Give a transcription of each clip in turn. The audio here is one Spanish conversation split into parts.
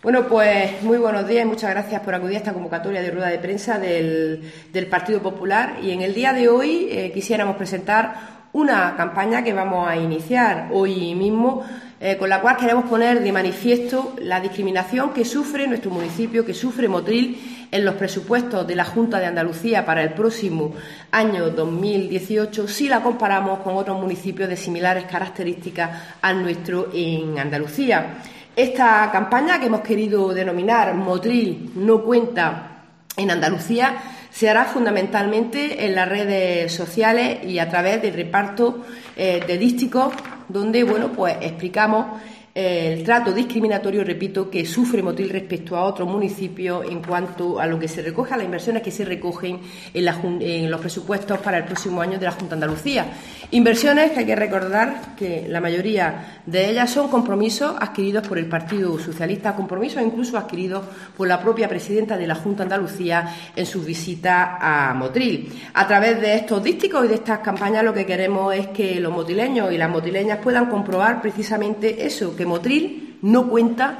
Bueno, pues muy buenos días y muchas gracias por acudir a esta convocatoria de rueda de prensa del Partido Popular. Y en el día de hoy quisiéramos presentar una campaña que vamos a iniciar hoy mismo, con la cual queremos poner de manifiesto la discriminación que sufre nuestro municipio, que sufre Motril en los presupuestos de la Junta de Andalucía para el próximo año 2018, si la comparamos con otros municipios de similares características al nuestro en Andalucía. Esta campaña, que hemos querido denominar Motril no cuenta en Andalucía, se hará fundamentalmente en las redes sociales y a través del reparto de dísticos, donde pues explicamos el trato discriminatorio, repito, que sufre Motril respecto a otros municipios en cuanto a lo que se recoge, a las inversiones que se recogen en los presupuestos para el próximo año de la Junta de Andalucía. Inversiones que hay que recordar que la mayoría de ellas son compromisos adquiridos por el Partido Socialista, compromisos incluso adquiridos por la propia presidenta de la Junta de Andalucía en sus visitas a Motril. A través de estos dísticos y de estas campañas lo que queremos es que los motrileños y las motrileñas puedan comprobar precisamente eso, que Motril no cuenta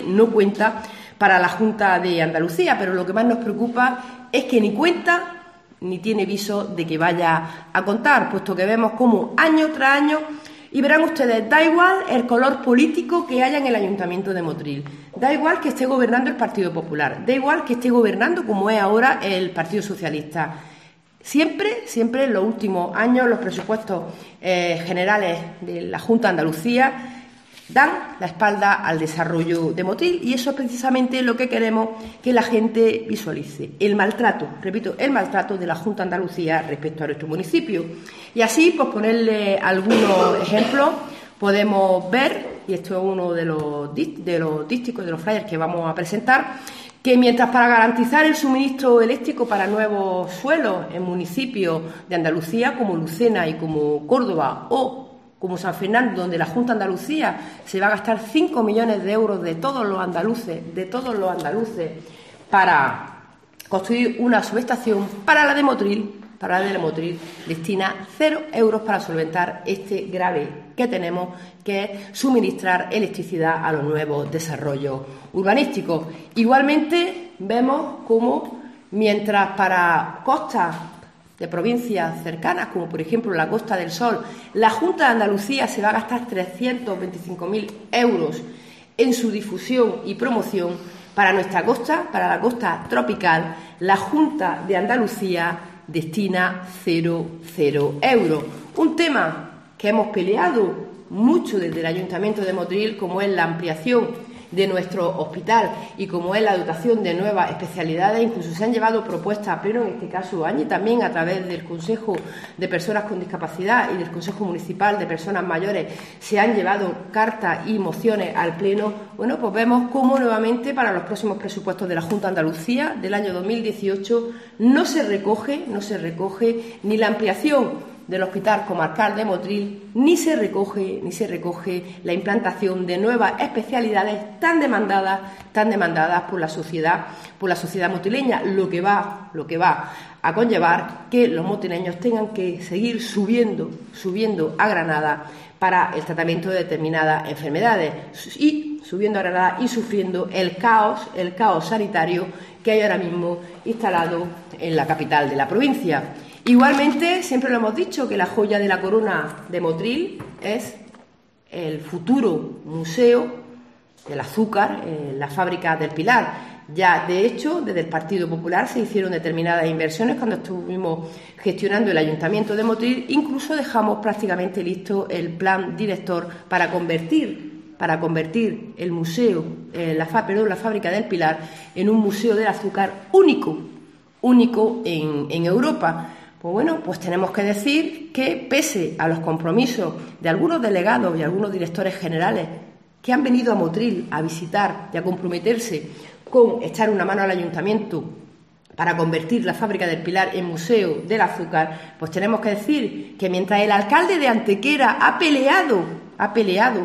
para la Junta de Andalucía, pero lo que más nos preocupa es que ni cuenta ni tiene viso de que vaya a contar, puesto que vemos como año tras año, y verán ustedes, da igual el color político que haya en el Ayuntamiento de Motril, da igual que esté gobernando el Partido Popular, da igual que esté gobernando como es ahora el Partido Socialista. Siempre en los últimos años los presupuestos generales de la Junta de Andalucía dan la espalda al desarrollo de Motril, y eso es precisamente lo que queremos que la gente visualice. El maltrato, repito, el maltrato de la Junta de Andalucía respecto a nuestro municipio. Y así, por ponerle algunos ejemplos, podemos ver, y esto es uno de los dísticos, de los flyers que vamos a presentar, que mientras para garantizar el suministro eléctrico para nuevos suelos en municipios de Andalucía como Lucena y como Córdoba o como San Fernando, donde la Junta de Andalucía se va a gastar 5 millones de euros de todos los andaluces, para construir una subestación, para la de Motril destina 0 euros para solventar este grave que tenemos, que es suministrar electricidad a los nuevos desarrollos urbanísticos. Igualmente vemos cómo, mientras para costas de provincias cercanas, como por ejemplo la Costa del Sol, la Junta de Andalucía se va a gastar 325.000 euros en su difusión y promoción, para nuestra costa, para la costa tropical, la Junta de Andalucía destina 0 euros. Un tema que hemos peleado mucho desde el Ayuntamiento de Motril, como es la ampliación de nuestro hospital y como es la dotación de nuevas especialidades. Incluso se han llevado propuestas a pleno, en este caso y también a través del Consejo de Personas con Discapacidad y del Consejo Municipal de Personas Mayores, se han llevado cartas y mociones al pleno. Pues vemos cómo nuevamente para los próximos presupuestos de la Junta de Andalucía del año 2018 no se recoge ni la ampliación del Hospital Comarcal de Motril, ni se recoge la implantación de nuevas especialidades tan demandadas por la sociedad motrileña, lo que va a conllevar que los motrileños tengan que seguir subiendo a Granada para el tratamiento de determinadas enfermedades, y subiendo a Granada y sufriendo el caos sanitario que hay ahora mismo instalado en la capital de la provincia. Igualmente, siempre lo hemos dicho, que la joya de la corona de Motril es el futuro museo del azúcar en la fábrica del Pilar. Ya, de hecho, desde el Partido Popular se hicieron determinadas inversiones cuando estuvimos gestionando el Ayuntamiento de Motril. Incluso dejamos prácticamente listo el plan director para convertir el museo, la fábrica del Pilar, en un museo del azúcar único en Europa. Pues tenemos que decir que, pese a los compromisos de algunos delegados y algunos directores generales que han venido a Motril a visitar y a comprometerse con echar una mano al ayuntamiento para convertir la fábrica del Pilar en museo del azúcar, pues tenemos que decir que mientras el alcalde de Antequera ha peleado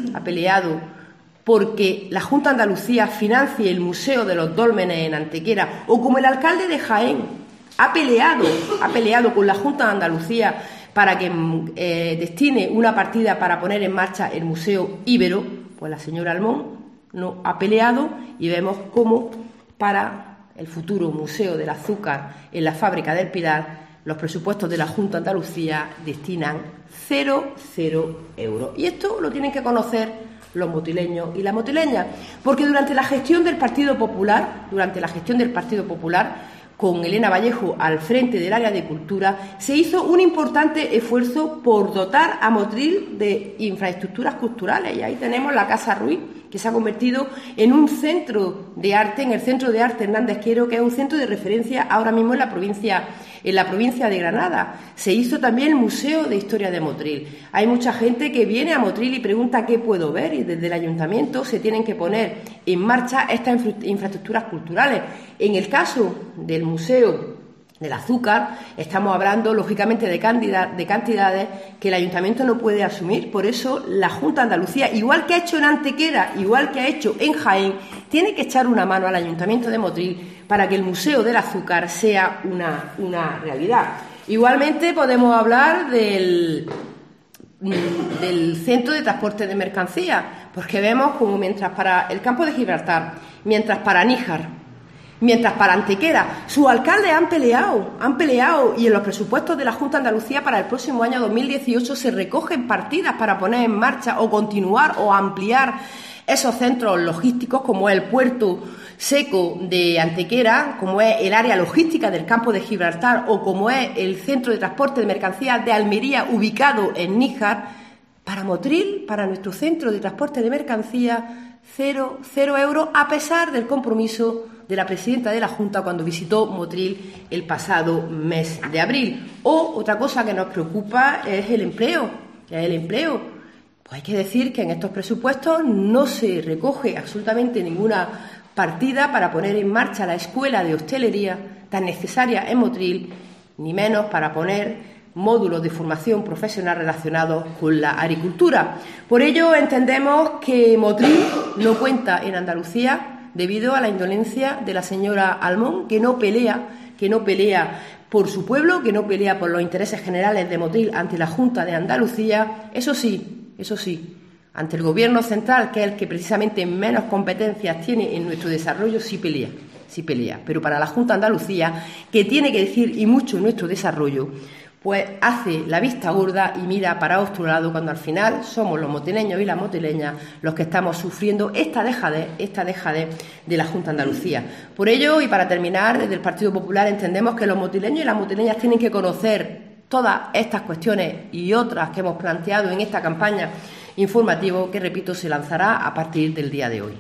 porque la Junta de Andalucía financie el Museo de los Dólmenes en Antequera, o como el alcalde de Jaén ha peleado con la Junta de Andalucía para que destine una partida para poner en marcha el Museo Íbero, pues la señora Almón no ha peleado, y vemos cómo para el futuro Museo del Azúcar en la Fábrica del Pilar los presupuestos de la Junta de Andalucía destinan 0 euros. Y esto lo tienen que conocer los motileños y las motileñas, porque durante la gestión del Partido Popular, con Elena Vallejo al frente del área de cultura, se hizo un importante esfuerzo por dotar a Motril de infraestructuras culturales. Y ahí tenemos la Casa Ruiz, que se ha convertido en un centro de arte, en el Centro de Arte Hernández Quiero, que es un centro de referencia ahora mismo en la provincia de Granada. Se hizo también el Museo de Historia de Motril. Hay mucha gente que viene a Motril y pregunta qué puedo ver, y desde el ayuntamiento se tienen que poner en marcha estas infraestructuras culturales. En el caso del Museo del Azúcar, estamos hablando, lógicamente, de cantidades que el ayuntamiento no puede asumir. Por eso, la Junta de Andalucía, igual que ha hecho en Antequera, igual que ha hecho en Jaén, tiene que echar una mano al ayuntamiento de Motril para que el Museo del Azúcar sea una realidad. Igualmente, podemos hablar del centro de transporte de mercancías, porque vemos como mientras para el campo de Gibraltar, mientras para Níjar, mientras para Antequera, sus alcaldes han peleado, y en los presupuestos de la Junta de Andalucía para el próximo año 2018 se recogen partidas para poner en marcha o continuar o ampliar esos centros logísticos, como es el puerto seco de Antequera, como es el área logística del campo de Gibraltar o como es el centro de transporte de mercancías de Almería, ubicado en Níjar. Para Motril, para nuestro centro de transporte de mercancías, 0 euros, a pesar del compromiso de la presidenta de la Junta cuando visitó Motril el pasado mes de abril. Otra cosa que nos preocupa es el empleo. Pues hay que decir que en estos presupuestos no se recoge absolutamente ninguna partida para poner en marcha la escuela de hostelería tan necesaria en Motril, ni menos para poner módulos de formación profesional relacionados con la agricultura. Por ello, entendemos que Motril no cuenta en Andalucía debido a la indolencia de la señora Almón, que no pelea por su pueblo, que no pelea por los intereses generales de Motril ante la Junta de Andalucía. Eso sí, ante el Gobierno central, que es el que precisamente menos competencias tiene en nuestro desarrollo, sí pelea. Pero para la Junta de Andalucía, que tiene que decir y mucho en nuestro desarrollo, pues hace la vista gorda y mira para otro lado, cuando al final somos los motileños y las motileñas los que estamos sufriendo esta dejadez de la Junta de Andalucía. Por ello, y para terminar, desde el Partido Popular entendemos que los motileños y las motileñas tienen que conocer todas estas cuestiones y otras que hemos planteado en esta campaña informativa que, repito, se lanzará a partir del día de hoy.